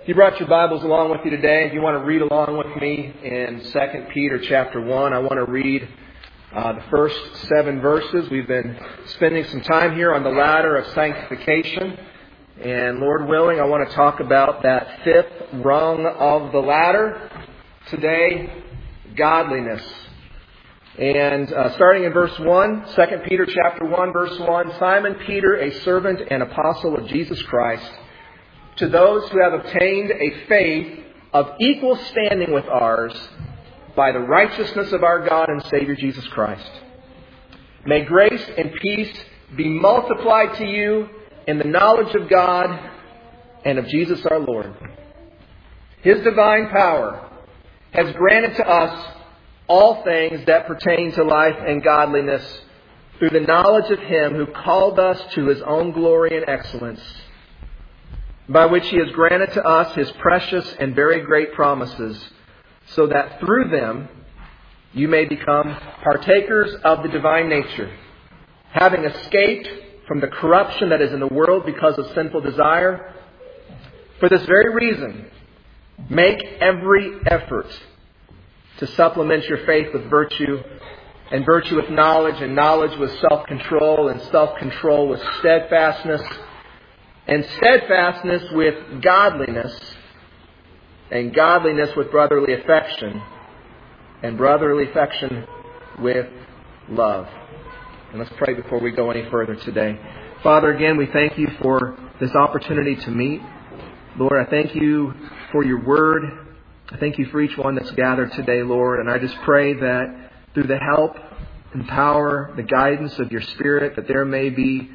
If you brought your Bibles along with you today, if you want to read along with me in 2 Peter chapter 1, I want to read the first 7 verses. We've been spending some time here on the ladder of sanctification. And Lord willing, I want to talk about that 5th rung of the ladder today, godliness. And starting in verse 1, 2 Peter chapter 1, verse 1, Simon Peter, a servant and apostle of Jesus Christ, to those who have obtained a faith of equal standing with ours by the righteousness of our God and Savior Jesus Christ. May grace and peace be multiplied to you in the knowledge of God and of Jesus our Lord. His divine power has granted to us all things that pertain to life and godliness through the knowledge of Him who called us to His own glory and excellence, by which He has granted to us His precious and very great promises, so that through them you may become partakers of the divine nature, having escaped from the corruption that is in the world because of sinful desire. For this very reason, make every effort to supplement your faith with virtue, and virtue with knowledge, and knowledge with self-control, and self-control with steadfastness, and steadfastness with godliness, and godliness with brotherly affection, and brotherly affection with love. And let's pray before we go any further today. Father, again, we thank You for this opportunity to meet. Lord, I thank You for Your Word. I thank You for each one that's gathered today, Lord. And I just pray that through the help and power, the guidance of Your Spirit, that there may be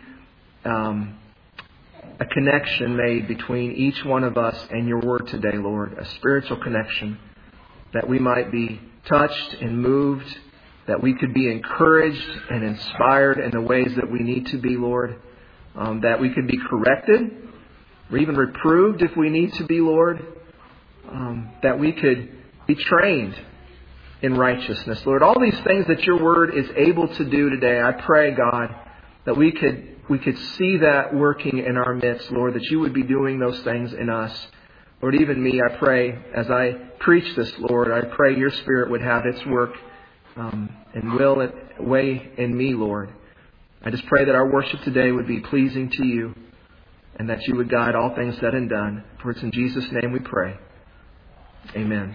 a connection made between each one of us and Your Word today, Lord. A spiritual connection, that we might be touched and moved, that we could be encouraged and inspired in the ways that we need to be, Lord. That we could be corrected or even reproved if we need to be, Lord. That we could be trained in righteousness, Lord. All these things that Your Word is able to do today, I pray, God, that we could see that working in our midst, Lord, that You would be doing those things in us. Lord, even me, I pray, as I preach this, Lord, I pray Your Spirit would have its work and will it way in me, Lord. I just pray that our worship today would be pleasing to You, and that You would guide all things said and done. For it's in Jesus' name we pray. Amen.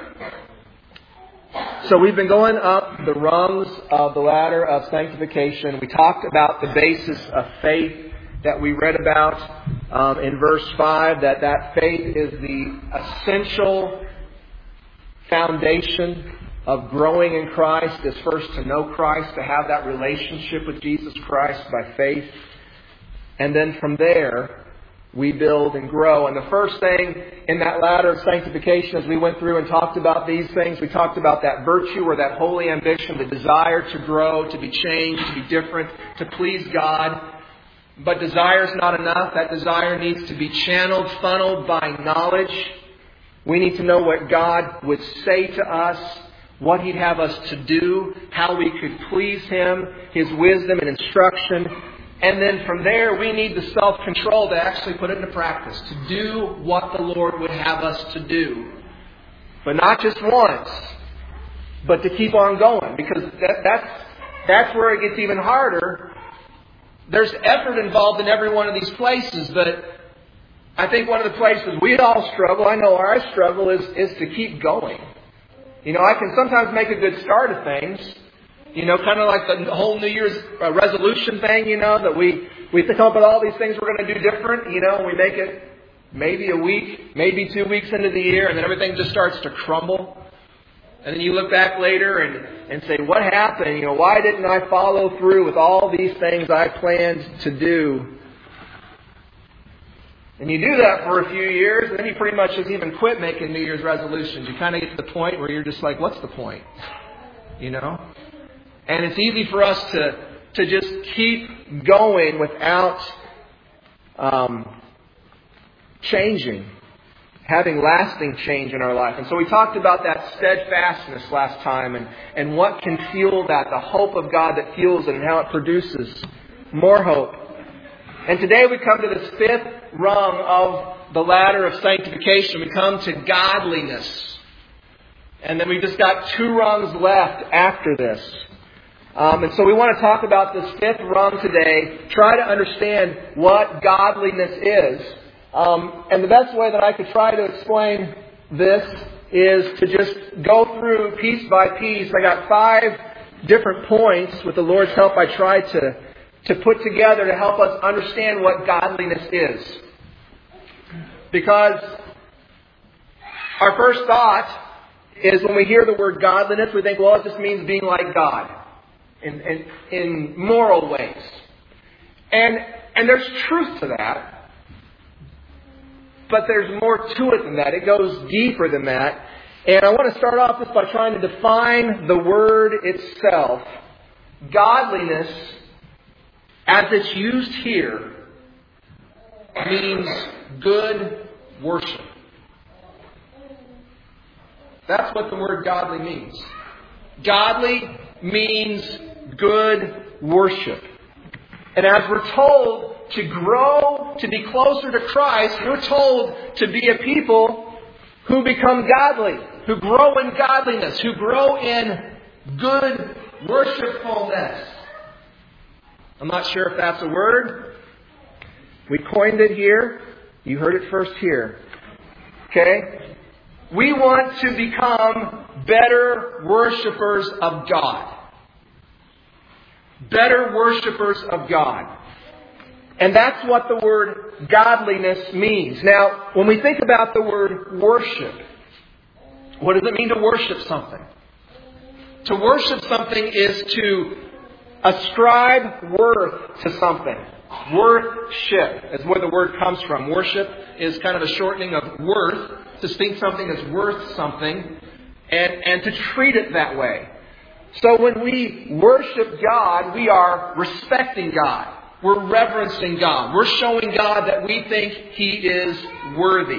So we've been going up the rungs of the ladder of sanctification. We talked about the basis of faith that we read about in verse 5, that faith is the essential foundation of growing in Christ, is first to know Christ, to have that relationship with Jesus Christ by faith. And then from there, we build and grow. And the first thing in that ladder of sanctification, as we went through and talked about these things, we talked about that virtue or that holy ambition, the desire to grow, to be changed, to be different, to please God. But desire is not enough. That desire needs to be channeled, funneled by knowledge. We need to know what God would say to us, what He'd have us to do, how we could please Him, His wisdom and instruction. And then from there, we need the self-control to actually put it into practice, to do what the Lord would have us to do. But not just once, but to keep on going, because that's where it gets even harder. There's effort involved in every one of these places, but I think one of the places we all struggle, I know I struggle, is to keep going. You know, I can sometimes make a good start of things. You know, kind of like the whole New Year's resolution thing, you know, that we come up with all these things we're going to do different, you know, and we make it maybe a week, maybe 2 weeks into the year, and then everything just starts to crumble. And then you look back later and say, what happened? You know, why didn't I follow through with all these things I planned to do? And you do that for a few years, and then you pretty much just even quit making New Year's resolutions. You kind of get to the point where you're just like, what's the point? You know? And it's easy for us to just keep going without changing, having lasting change in our life. And so we talked about that steadfastness last time and what can fuel that, the hope of God that fuels it and how it produces more hope. And today we come to this fifth rung of the ladder of sanctification. We come to godliness. And then we've just got 2 rungs left after this. And so we want to talk about this fifth rung today. Try to understand what godliness is. And the best way that I could try to explain this is to just go through piece by piece. I got 5 different points. With the Lord's help, I tried to put together to help us understand what godliness is. Because our first thought is when we hear the word godliness, we think, well, it just means being like God in moral ways. And there's truth to that. But there's more to it than that. It goes deeper than that. And I want to start off just by trying to define the word itself. Godliness, as it's used here, means good worship. That's what the word godly means. Godly means good worship. And as we're told to grow, to be closer to Christ, we're told to be a people who become godly, who grow in godliness, who grow in good worshipfulness. I'm not sure if that's a word. We coined it here. You heard it first here. Okay? We want to become better worshipers of God. Better worshipers of God. And that's what the word godliness means. Now, when we think about the word worship, what does it mean to worship something? To worship something is to ascribe worth to something. Worship is where the word comes from. Worship is kind of a shortening of worth. To think something is worth something and to treat it that way. So when we worship God, we are respecting God. We're reverencing God. We're showing God that we think He is worthy.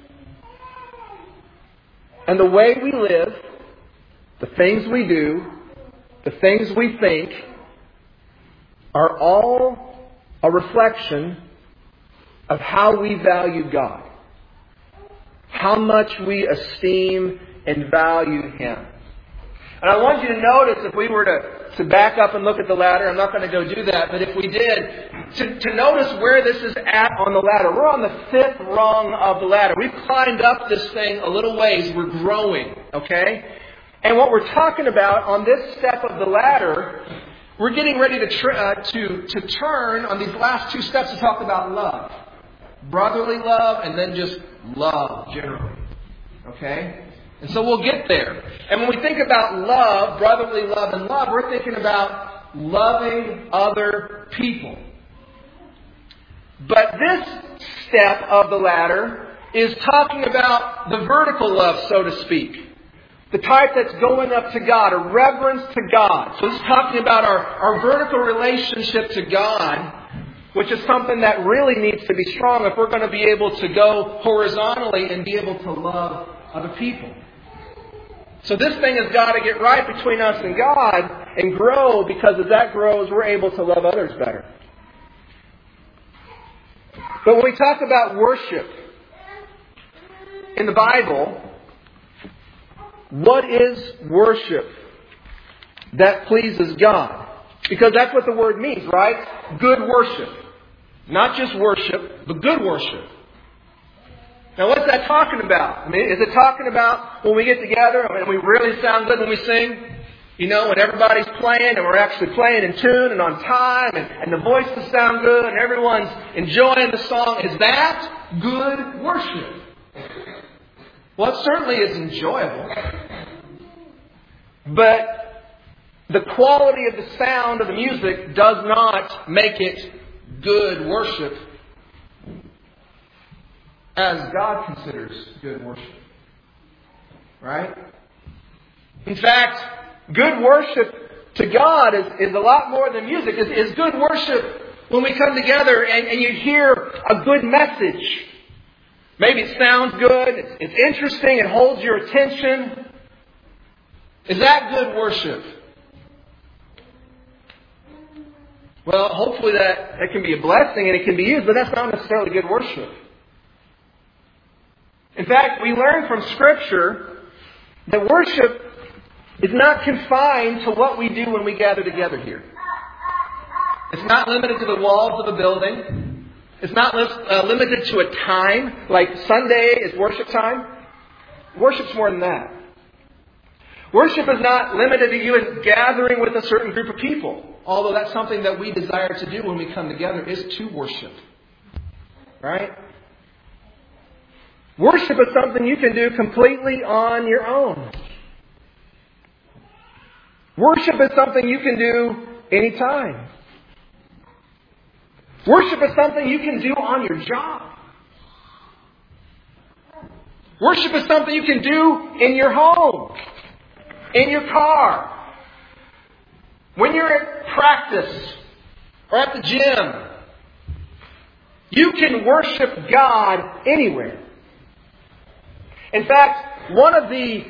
And the way we live, the things we do, the things we think, are all a reflection of how we value God. How much we esteem and value Him. And I want you to notice, if we were to back up and look at the ladder, I'm not going to go do that, but if we did, to notice where this is at on the ladder. We're on the 5th rung of the ladder. We've climbed up this thing a little ways. We're growing, okay? And what we're talking about on this step of the ladder, we're getting ready to turn on these last 2 steps to talk about love. Brotherly love and then just love generally. Okay? And so we'll get there. And when we think about love, brotherly love and love, we're thinking about loving other people. But this step of the ladder is talking about the vertical love, so to speak. The type that's going up to God, a reverence to God. So it's talking about our vertical relationship to God, which is something that really needs to be strong if we're going to be able to go horizontally and be able to love other people. So this thing has got to get right between us and God and grow, because as that grows, we're able to love others better. But when we talk about worship in the Bible, what is worship that pleases God? Because that's what the word means, right? Good worship. Not just worship, but good worship. Now what's that talking about? I mean, is it talking about when we get together and we really sound good when we sing? You know, when everybody's playing and we're actually playing in tune and on time and the voices sound good and everyone's enjoying the song. Is that good worship? Well, it certainly is enjoyable. But the quality of the sound of the music does not make it good worship as God considers good worship. Right? In fact, good worship to God is a lot more than music. Is good worship when we come together and you hear a good message. Maybe it sounds good, it's interesting, it holds your attention. Is that good worship? Well, hopefully that can be a blessing and it can be used, but that's not necessarily good worship. In fact, we learn from Scripture that worship is not confined to what we do when we gather together here. It's not limited to the walls of a building. It's not limited to a time, like Sunday is worship time. Worship's more than that. Worship is not limited to you as gathering with a certain group of people. Although that's something that we desire to do when we come together, is to worship. Right? Worship is something you can do completely on your own. Worship is something you can do anytime. Worship is something you can do on your job. Worship is something you can do in your home, in your car, when you're at practice or at the gym. You can worship God anywhere. In fact, one of the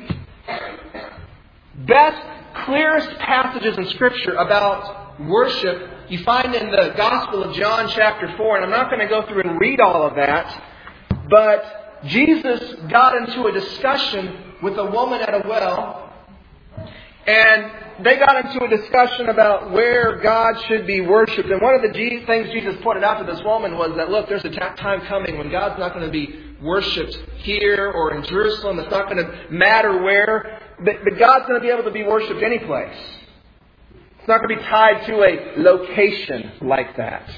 best, clearest passages in Scripture about worship you find in the Gospel of John chapter 4. And I'm not going to go through and read all of that. But Jesus got into a discussion with a woman at a well. And they got into a discussion about where God should be worshipped. And one of the things Jesus pointed out to this woman was that, look, there's a time coming when God's not going to be worshipped here or in Jerusalem. It's not going to matter where. But God's going to be able to be worshipped any place. It's not going to be tied to a location like that.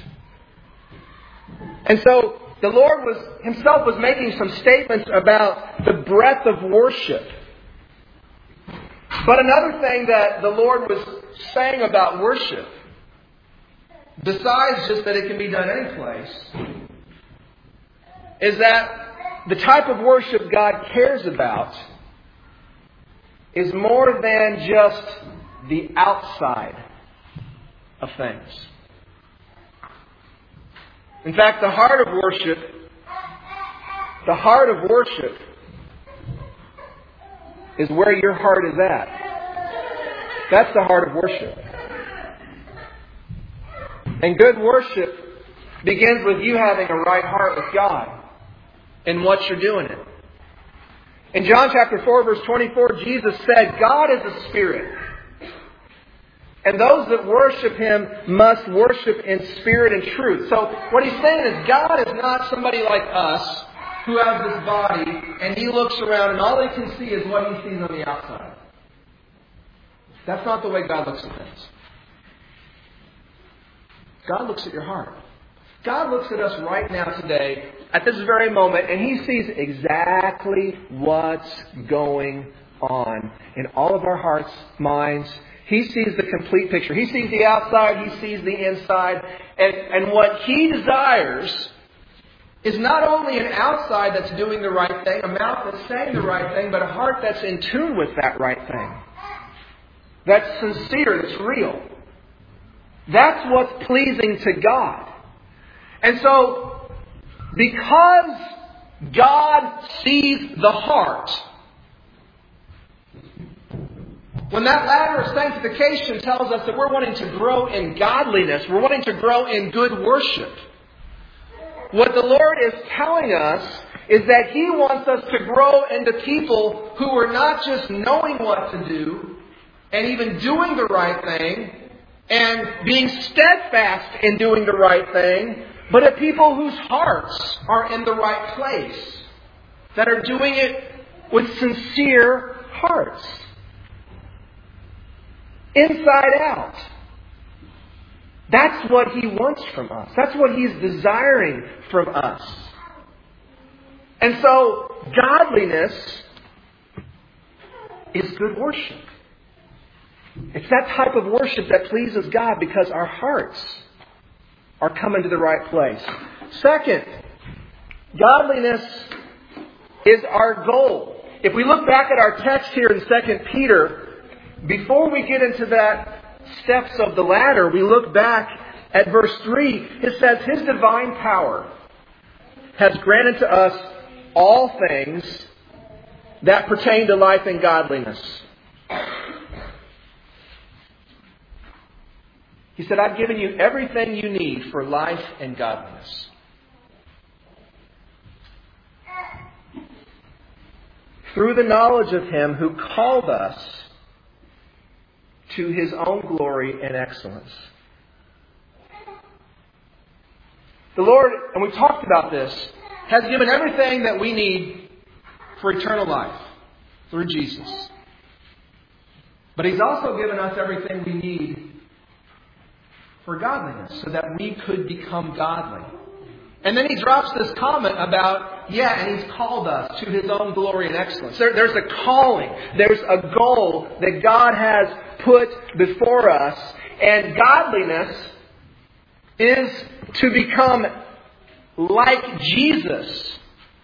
And so the Lord Himself was making some statements about the breadth of worship. But another thing that the Lord was saying about worship, besides just that it can be done any place, is that the type of worship God cares about is more than just the outside of things. In fact, the heart of worship is where your heart is at. That's the heart of worship. And good worship begins with you having a right heart with God in what you're doing it. In John chapter 4, verse 24, Jesus said, God is a spirit. And those that worship Him must worship in spirit and truth. So what He's saying is God is not somebody like us who has this body and He looks around and all He can see is what He sees on the outside. That's not the way God looks at things. God looks at your heart. God looks at us right now today, at this very moment, and He sees exactly what's going on in all of our hearts, minds. He sees the complete picture. He sees the outside. He sees the inside. And what He desires is not only an outside that's doing the right thing, a mouth that's saying the right thing, but a heart that's in tune with that right thing. That's sincere, that's real. That's what's pleasing to God. And so, because God sees the heart, when that ladder of sanctification tells us that we're wanting to grow in godliness, we're wanting to grow in good worship, what the Lord is telling us is that He wants us to grow into people who are not just knowing what to do and even doing the right thing and being steadfast in doing the right thing, but a people whose hearts are in the right place, that are doing it with sincere hearts. Inside out. That's what He wants from us. That's what He's desiring from us. And so, godliness is good worship. It's that type of worship that pleases God because our hearts are coming to the right place. Second, godliness is our goal. If we look back at our text here in 2 Peter, before we get into that steps of the ladder, we look back at verse 3. It says, His divine power has granted to us all things that pertain to life and godliness. He said, I've given you everything you need for life and godliness. Through the knowledge of Him who called us to His own glory and excellence. The Lord, and we talked about this, has given everything that we need for eternal life through Jesus. But He's also given us everything we need for godliness so that we could become godly. And then He drops this comment about, and He's called us to His own glory and excellence. There's a calling. There's a goal that God has put before us. And godliness is to become like Jesus.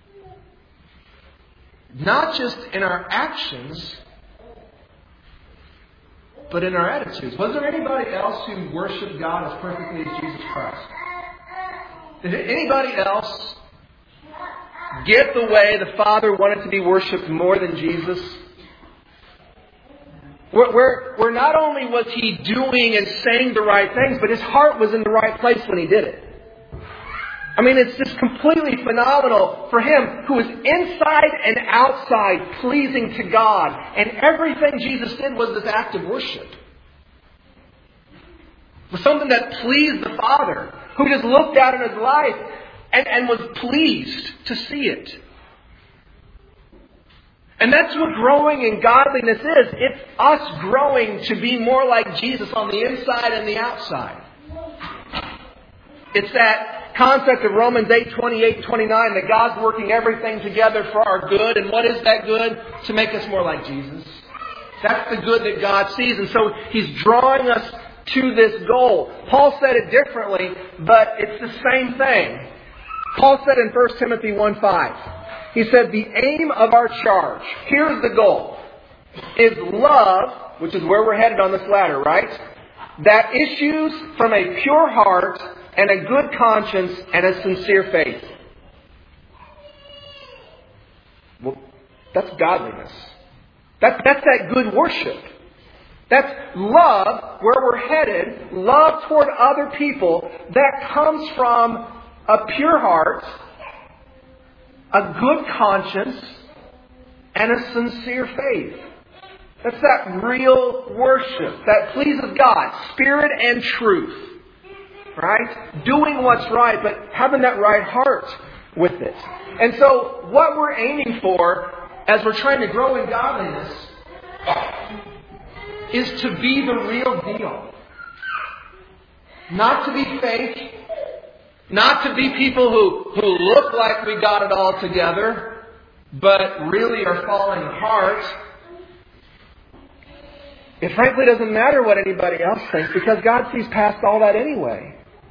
Not just in our actions, but in our attitudes. Was there anybody else who worshiped God as perfectly as Jesus Christ? Did anybody else get the way the Father wanted to be worshipped more than Jesus? Where not only was He doing and saying the right things, but His heart was in the right place when He did it. I mean, it's just completely phenomenal for Him who is inside and outside pleasing to God. And everything Jesus did was this act of worship. It was something that pleased the Father, who just looked at in His life and was pleased to see it. And that's what growing in godliness is. It's us growing to be more like Jesus on the inside and the outside. It's that concept of Romans 8:28-29 that God's working everything together for our good. And what is that good? To make us more like Jesus. That's the good that God sees. And so He's drawing us to this goal. Paul said it differently, but it's the same thing. Paul said in 1 Timothy 1:5, he said, the aim of our charge, here's the goal, is love, which is where we're headed on this ladder, right? That issues from a pure heart and a good conscience and a sincere faith. Well, that's godliness. That's that good worship. That's love, where we're headed, love toward other people that comes from a pure heart, a good conscience, and a sincere faith. That's that real worship that pleases God, spirit and truth. Right? Doing what's right, but having that right heart with it. And so what we're aiming for as we're trying to grow in godliness is to be the real deal. Not to be fake. Not to be people who look like we got it all together, but really are falling apart. It frankly doesn't matter what anybody else thinks, because God sees past all that anyway.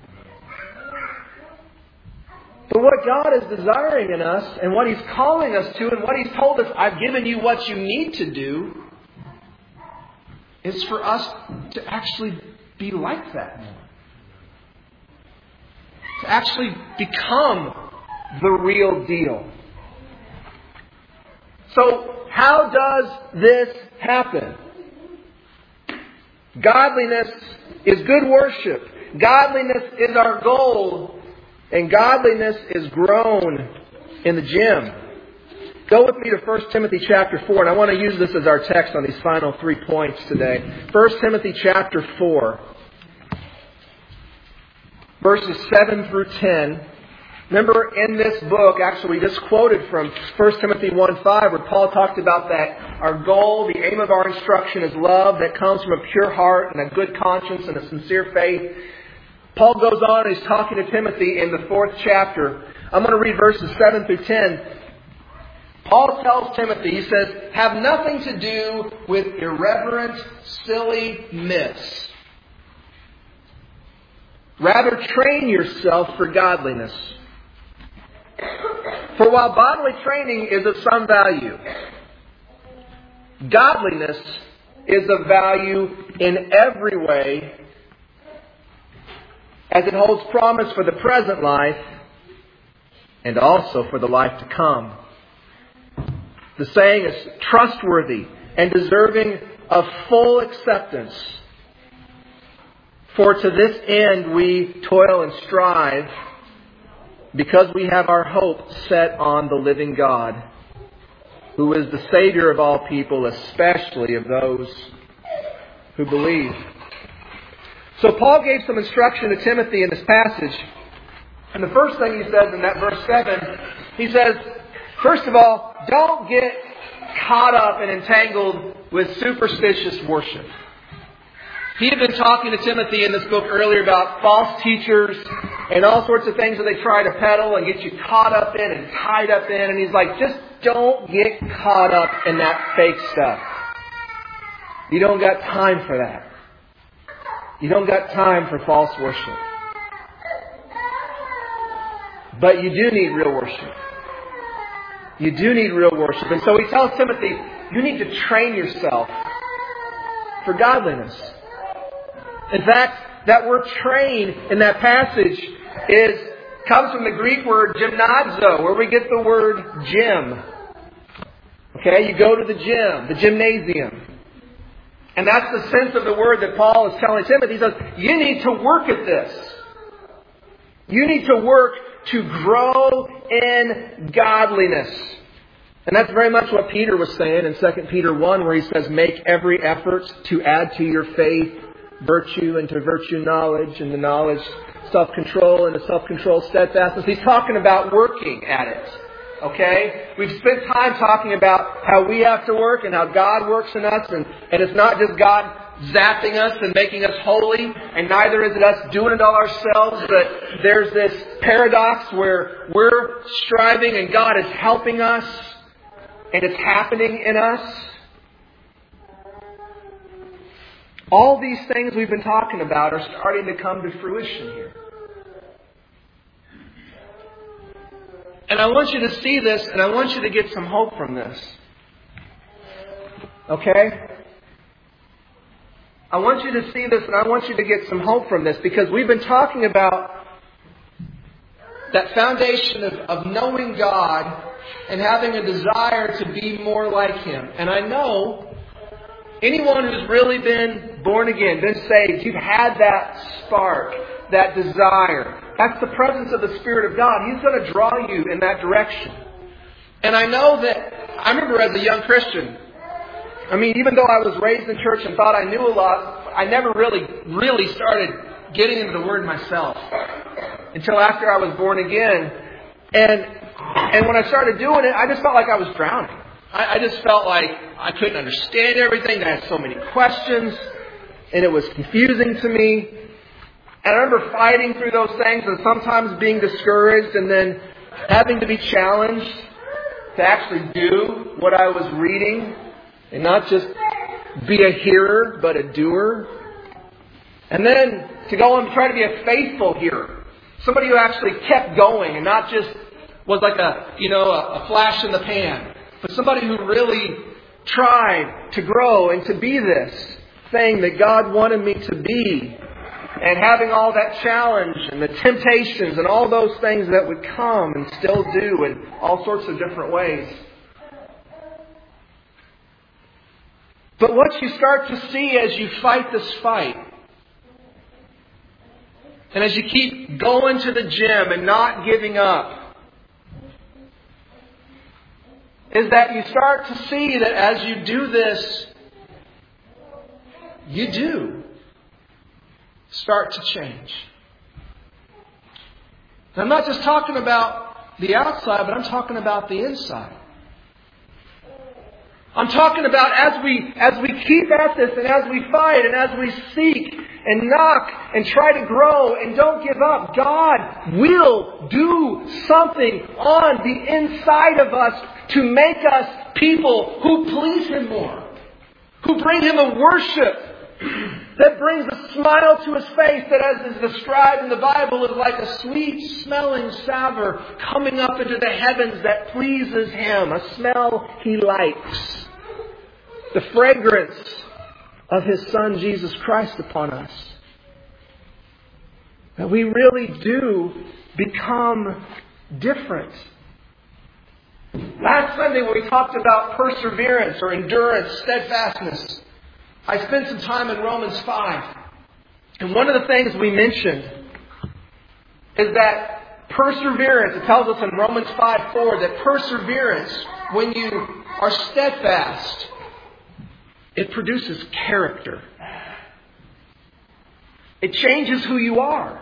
But what God is desiring in us, and what He's calling us to, and what He's told us, I've given you what you need to do, is for us to actually be like that. To actually become the real deal. So, how does this happen? Godliness is good worship. Godliness is our goal. And godliness is grown in the gym. Go with me to 1 Timothy chapter 4. And I want to use this as our text on these final 3 points today. 1 Timothy chapter 4. Verses 7 through 10. Remember in this book, actually we just quoted from 1 Timothy 1:5, where Paul talked about that our goal, the aim of our instruction is love that comes from a pure heart and a good conscience and a sincere faith. Paul goes on and he's talking to Timothy in the 4th chapter. I'm going to read verses 7 through 10. Paul tells Timothy, he says, have nothing to do with irreverent, silly myths. Rather, train yourself for godliness. For while bodily training is of some value, godliness is of value in every way, as it holds promise for the present life and also for the life to come. The saying is trustworthy and deserving of full acceptance. For to this end we toil and strive, because we have our hope set on the living God, who is the Savior of all people, especially of those who believe. So Paul gave some instruction to Timothy in this passage. And the first thing he says in that verse 7, he says, first of all, don't get caught up and entangled with superstitious worship. He had been talking to Timothy in this book earlier about false teachers and all sorts of things that they try to peddle and get you caught up in and tied up in. And he's like, just don't get caught up in that fake stuff. You don't got time for that. You don't got time for false worship. But you do need real worship. You do need real worship. And so he tells Timothy, you need to train yourself for godliness. In fact, that word train in that passage comes from the Greek word gymnazo, where we get the word gym. Okay, you go to the gym, the gymnasium. And that's the sense of the word that Paul is telling Timothy. He says, you need to work at this. You need to work to grow in godliness. And that's very much what Peter was saying in 2 Peter 1, where he says, make every effort to add to your faith virtue, and to virtue knowledge, and to knowledge self-control, and to self-control steadfastness. He's talking about working at it. Okay? We've spent time talking about how we have to work and how God works in us. And it's not just God zapping us and making us holy. And neither is it us doing it all ourselves. But there's this paradox where we're striving and God is helping us. And it's happening in us. All these things we've been talking about are starting to come to fruition here. And I want you to see this, and I want you to get some hope from this. Okay? I want you to see this, and I want you to get some hope from this, because we've been talking about that foundation of knowing God and having a desire to be more like Him. And I know anyone who's really been born again, been saved, you've had that spark, that desire. That's the presence of the Spirit of God. He's going to draw you in that direction. And I know that, I remember as a young Christian, even though I was raised in church and thought I knew a lot, I never really started getting into the Word myself until after I was born again. And when I started doing it, I just felt like I was drowning. I just felt like I couldn't understand everything. I had so many questions, and it was confusing to me. And I remember fighting through those things and sometimes being discouraged and then having to be challenged to actually do what I was reading and not just be a hearer, but a doer. And then to go and try to be a faithful hearer. Somebody who actually kept going and not just was like a flash in the pan. But somebody who really tried to grow and to be this thing that God wanted me to be. And having all that challenge and the temptations and all those things that would come and still do in all sorts of different ways. But what you start to see as you fight this fight, and as you keep going to the gym and not giving up, is that you start to see that as you do this, you do start to change. And I'm not just talking about the outside, but I'm talking about the inside. I'm talking about as we keep at this and as we fight and as we seek and knock and try to grow and don't give up, God will do something on the inside of us to make us people who please Him more, who bring Him a worship that brings a smile to His face, that as is described in the Bible is like a sweet smelling savour coming up into the heavens that pleases Him, a smell He likes. The fragrance of His Son Jesus Christ upon us. That we really do become different. Last Sunday when we talked about perseverance or endurance, steadfastness, I spent some time in Romans 5. And one of the things we mentioned is that perseverance, it tells us in Romans 5:4 that perseverance, when you are steadfast, it produces character. It changes who you are.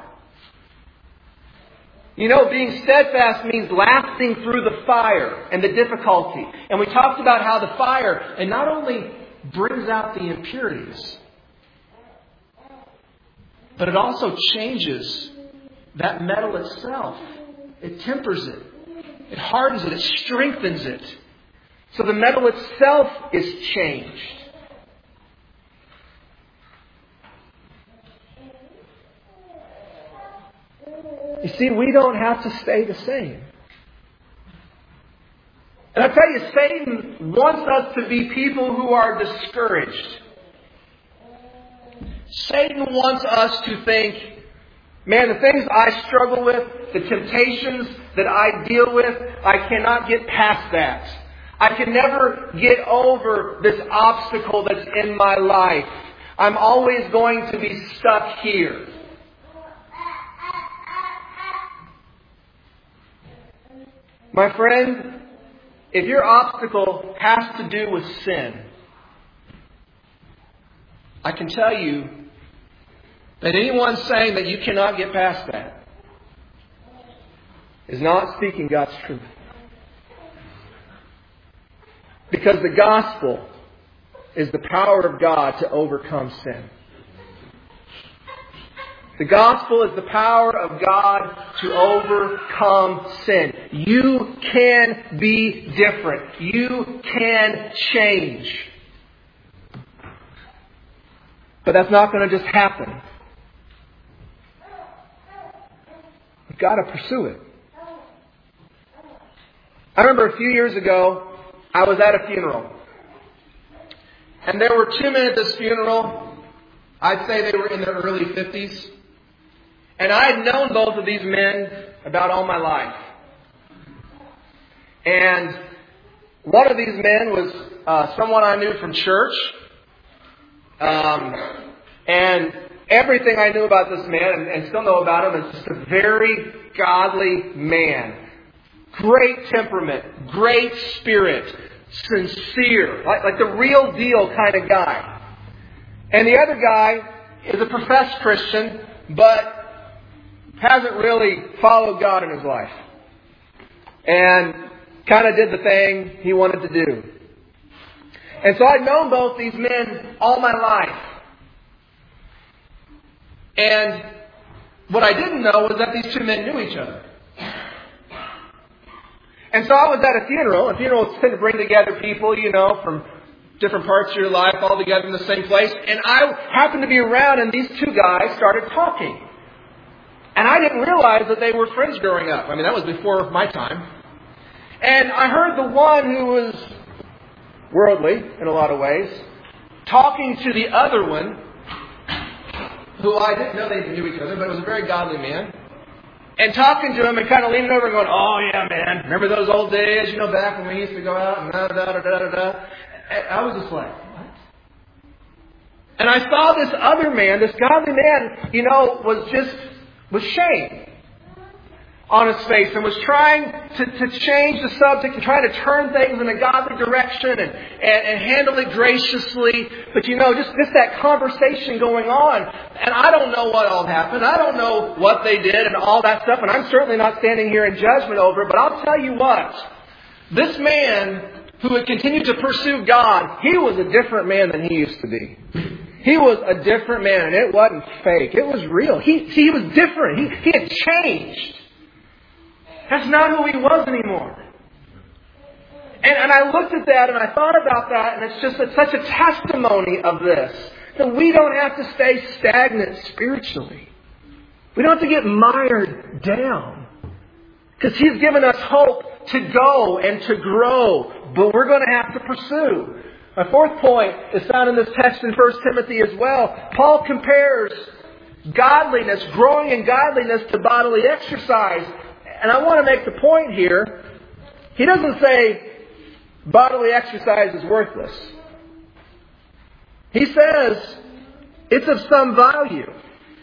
You know, being steadfast means lasting through the fire and the difficulty. And we talked about how the fire, it not only brings out the impurities, but it also changes that metal itself. It tempers it. It hardens it. It strengthens it. So the metal itself is changed. You see, we don't have to stay the same. And I tell you, Satan wants us to be people who are discouraged. Satan wants us to think, man, the things I struggle with, the temptations that I deal with, I cannot get past that. I can never get over this obstacle that's in my life. I'm always going to be stuck here. My friend, if your obstacle has to do with sin, I can tell you that anyone saying that you cannot get past that is not speaking God's truth. Because the gospel is the power of God to overcome sin. The gospel is the power of God to overcome sin. You can be different. You can change. But that's not going to just happen. You've got to pursue it. I remember a few years ago, I was at a funeral. And there were two men at this funeral. I'd say they were in their early 50s. And I had known both of these men about all my life. And one of these men was someone I knew from church. And everything I knew about this man, and still know about him, is just a very godly man. Great temperament, great spirit, sincere, like the real deal kind of guy. And the other guy is a professed Christian, but hasn't really followed God in his life. And kind of did the thing he wanted to do. And so I'd known both these men all my life. And what I didn't know was that these two men knew each other. And so I was at a funeral. And funerals tend to bring together people, you know, from different parts of your life all together in the same place. And I happened to be around, and these two guys started talking. And I didn't realize that they were friends growing up. I mean, that was before my time. And I heard the one who was worldly in a lot of ways talking to the other one, who I didn't know they knew each other, but it was a very godly man. And talking to him and kind of leaning over and going, "Oh yeah, man, remember those old days, you know, back when we used to go out and da-da-da-da-da-da." I was just like, what? And I saw this other man, this godly man, you know, was shame on his face and was trying to change the subject and trying to turn things in a godly direction and handle it graciously. But you know, just that conversation going on. And I don't know what all happened. I don't know what they did and all that stuff. And I'm certainly not standing here in judgment over it. But I'll tell you what. This man who had continued to pursue God, he was a different man than he used to be. He was a different man, and it wasn't fake. It was real. He was different. He had changed. That's not who he was anymore. And I looked at that and I thought about that, and it's such a testimony of this. That we don't have to stay stagnant spiritually. We don't have to get mired down. Because He's given us hope to go and to grow. But we're going to have to pursue. My fourth point is found in this text in 1 Timothy as well. Paul compares godliness, growing in godliness, to bodily exercise. And I want to make the point here. He doesn't say bodily exercise is worthless. He says it's of some value.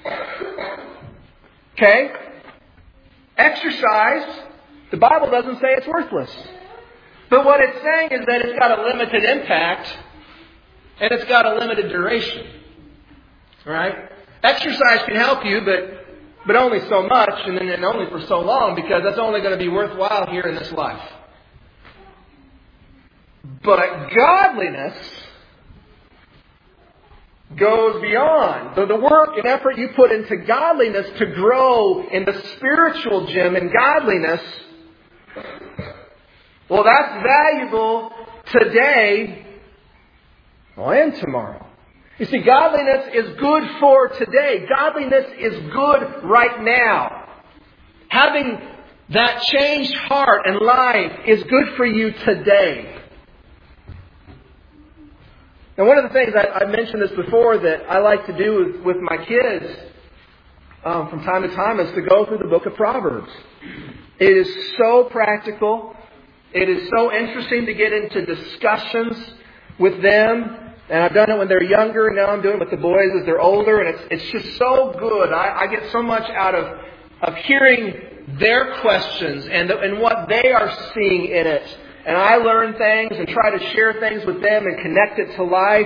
Okay? Exercise, the Bible doesn't say it's worthless. But what it's saying is that it's got a limited impact and it's got a limited duration. All right? Exercise can help you, but only so much and only for so long, because that's only going to be worthwhile here in this life. But godliness goes beyond. The work and effort you put into godliness to grow in the spiritual gym in godliness, well, that's valuable today and tomorrow. You see, godliness is good for today. Godliness is good right now. Having that changed heart and life is good for you today. And one of the things, I mentioned this before, that I like to do with my kids from time to time is to go through the book of Proverbs. It is so practical. It is so interesting to get into discussions with them. And I've done it when they're younger, and now I'm doing it with the boys as they're older. And it's just so good. I get so much out of hearing their questions and what they are seeing in it. And I learn things and try to share things with them and connect it to life.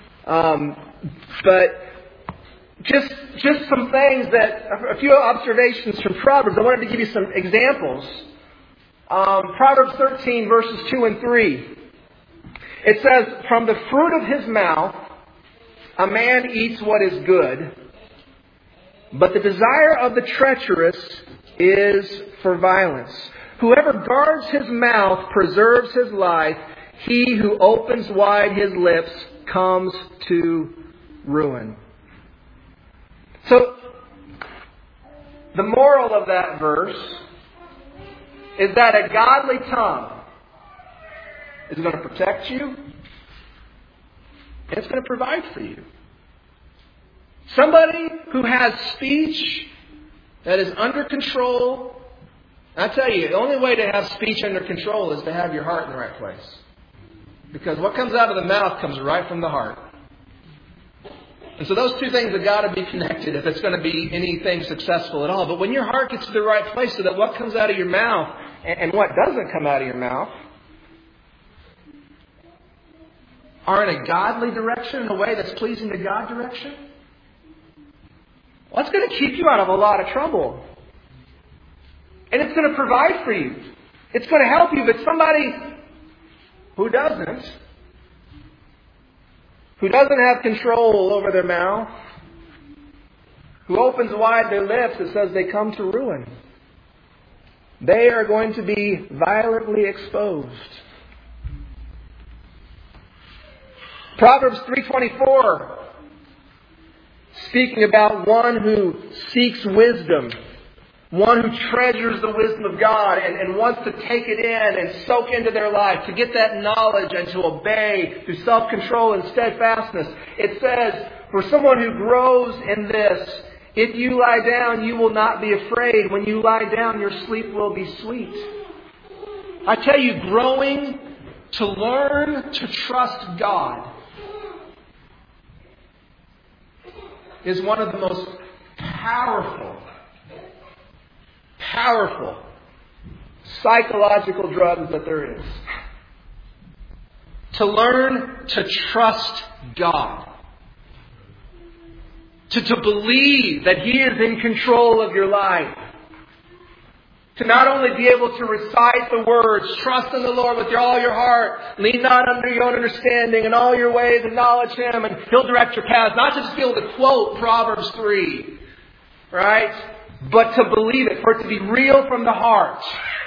But just some things a few observations from Proverbs. I wanted to give you some examples. Proverbs 13, verses 2 and 3. It says, "From the fruit of his mouth, a man eats what is good, but the desire of the treacherous is for violence. Whoever guards his mouth preserves his life. He who opens wide his lips comes to ruin." So, the moral of that verse is that a godly tongue is going to protect you, and it's going to provide for you. Somebody who has speech that is under control, I tell you, the only way to have speech under control is to have your heart in the right place. Because what comes out of the mouth comes right from the heart. And so those two things have got to be connected if it's going to be anything successful at all. But when your heart gets to the right place, so that what comes out of your mouth and what doesn't come out of your mouth are in a godly direction, in a way that's pleasing to God direction, well, it's going to keep you out of a lot of trouble. And it's going to provide for you. It's going to help you. But somebody who doesn't have control over their mouth, who opens wide their lips, it says they come to ruin. They are going to be violently exposed. Proverbs 3:24, speaking about one who seeks wisdom, one who treasures the wisdom of God and wants to take it in and soak into their life, to get that knowledge and to obey through self-control and steadfastness. It says, for someone who grows in this, if you lie down, you will not be afraid. When you lie down, your sleep will be sweet. I tell you, growing to learn to trust God is one of the most powerful psychological drugs that there is. To learn to trust God. To believe that He is in control of your life. To not only be able to recite the words, trust in the Lord with all your heart, lean not unto your own understanding, in all your ways acknowledge Him, and He'll direct your path. Not to just be able to quote Proverbs 3, right? But to believe it, for it to be real from the heart.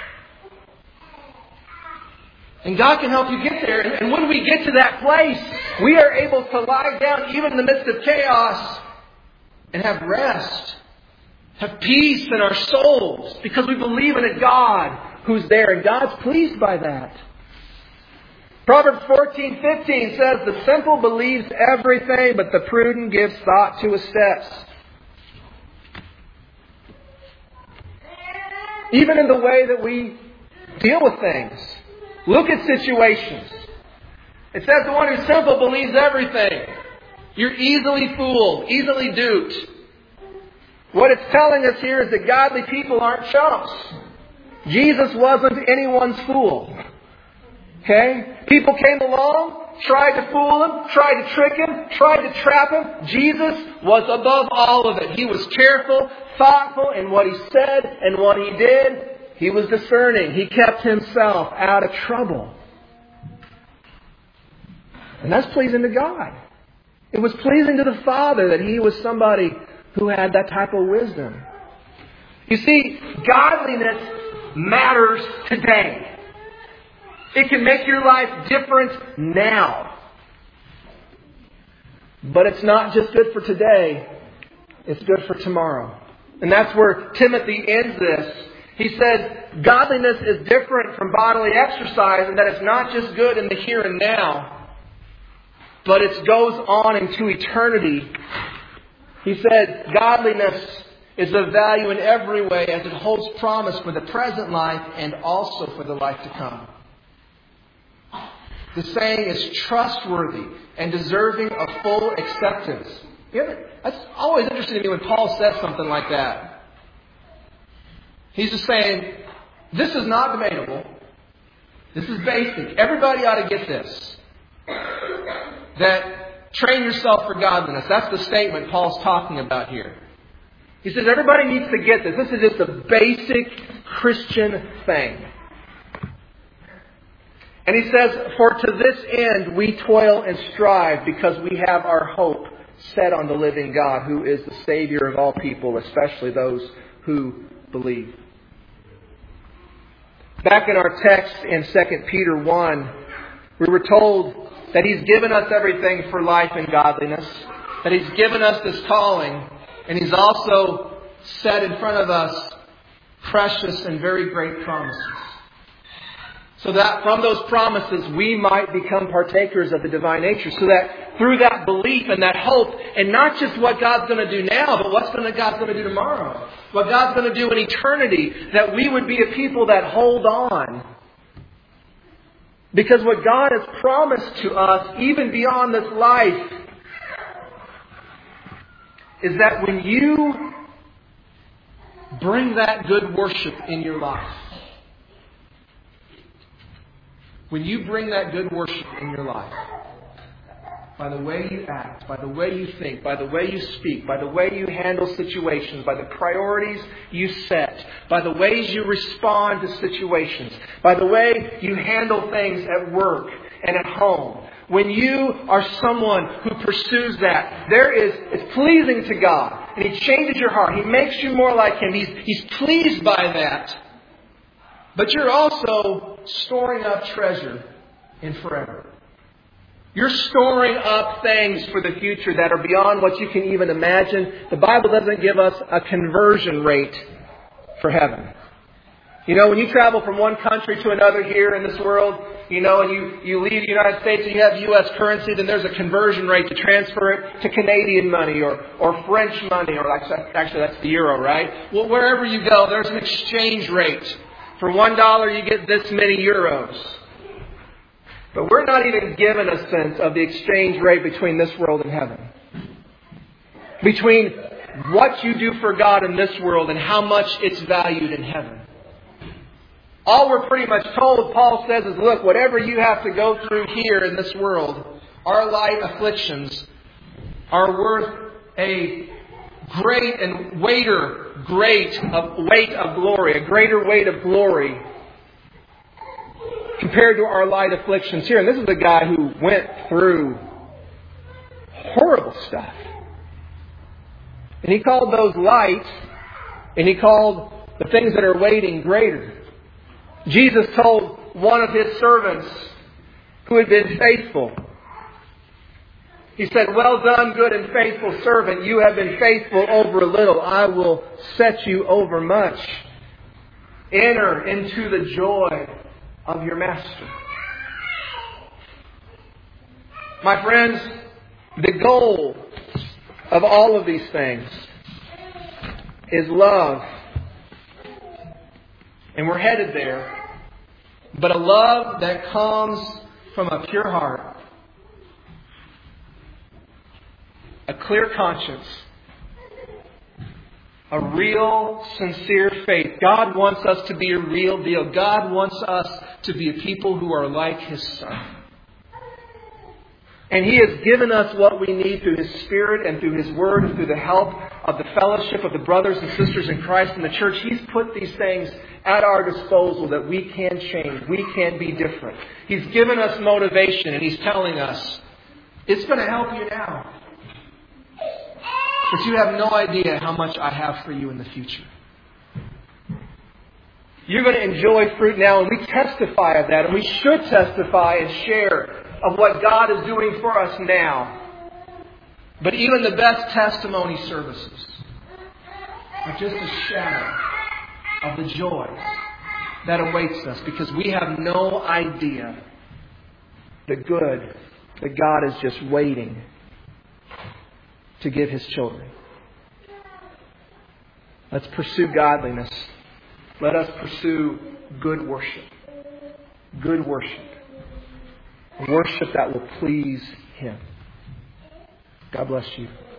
And God can help you get there. And when we get to that place, we are able to lie down even in the midst of chaos and have rest. Have peace in our souls because we believe in a God who's there, and God's pleased by that. Proverbs 14:15 says, the simple believes everything, but the prudent gives thought to his steps. Even in the way that we deal with things. Look at situations. It says the one who's simple believes everything. You're easily fooled, easily duped. What it's telling us here is that godly people aren't chumps. Jesus wasn't anyone's fool. Okay? People came along, tried to fool him, tried to trick him, tried to trap him. Jesus was above all of it. He was careful, thoughtful in what He said and what He did. He was discerning. He kept Himself out of trouble. And that's pleasing to God. It was pleasing to the Father that He was somebody who had that type of wisdom. You see, godliness matters today. It can make your life different now. But it's not just good for today. It's good for tomorrow. And that's where Timothy ends this. He says, godliness is different from bodily exercise in that it's not just good in the here and now, but it goes on into eternity. He said, godliness is of value in every way as it holds promise for the present life and also for the life to come. The saying is trustworthy and deserving of full acceptance. That's always interesting to me when Paul says something like that. He's just saying, this is not debatable. This is basic. Everybody ought to get this. That train yourself for godliness. That's the statement Paul's talking about here. He says everybody needs to get this. This is just a basic Christian thing. And he says, for to this end we toil and strive because we have our hope set on the living God, who is the Savior of all people, especially those who believe. Back in our text in 2 Peter 1, we were told that He's given us everything for life and godliness, that He's given us this calling, and He's also set in front of us precious and very great promises. So that from those promises we might become partakers of the divine nature. So that through that belief and that hope, and not just what God's going to do now, but what God's going to do tomorrow. What God's going to do in eternity, that we would be a people that hold on. Because what God has promised to us, even beyond this life, is that when you bring that good worship in your life, when you bring that good worship in your life, by the way you act, by the way you think, by the way you speak, by the way you handle situations, by the priorities you set, by the ways you respond to situations, by the way you handle things at work and at home, when you are someone who pursues that, it's pleasing to God. And He changes your heart. He makes you more like Him. He's pleased by that. But you're also storing up treasure in forever. You're storing up things for the future that are beyond what you can even imagine. The Bible doesn't give us a conversion rate for heaven. You know, when you travel from one country to another here in this world, you know, and you leave the United States and you have U.S. currency, then there's a conversion rate to transfer it to Canadian money or French money, or actually that's the euro, right? Well, wherever you go, there's an exchange rate. For $1, you get this many euros. But we're not even given a sense of the exchange rate between this world and heaven. Between what you do for God in this world and how much it's valued in heaven. All we're pretty much told, Paul says, is look, whatever you have to go through here in this world, our light afflictions are worth a great and weight of glory, a greater weight of glory compared to our light afflictions here. And this is a guy who went through horrible stuff. And he called those light, and he called the things that are waiting greater. Jesus told one of His servants who had been faithful, He said, well done, good and faithful servant. You have been faithful over a little. I will set you over much. Enter into the joy of your master. My friends, the goal of all of these things is love. And we're headed there. But a love that comes from a pure heart, a clear conscience, A real, sincere faith. God wants us to be a real deal. God wants us to be a people who are like His Son. And He has given us what we need through His Spirit and through His Word and through the help of the fellowship of the brothers and sisters in Christ in the church. He's put these things at our disposal that we can change. We can be different. He's given us motivation, and He's telling us, it's going to help you now. But you have no idea how much I have for you in the future. You're going to enjoy fruit now, and we testify of that, and we should testify and share of what God is doing for us now. But even the best testimony services are just a shadow of the joy that awaits us, because we have no idea the good that God is just waiting to give His children. Let's pursue godliness. Let us pursue good worship. Good worship. Worship that will please Him. God bless you.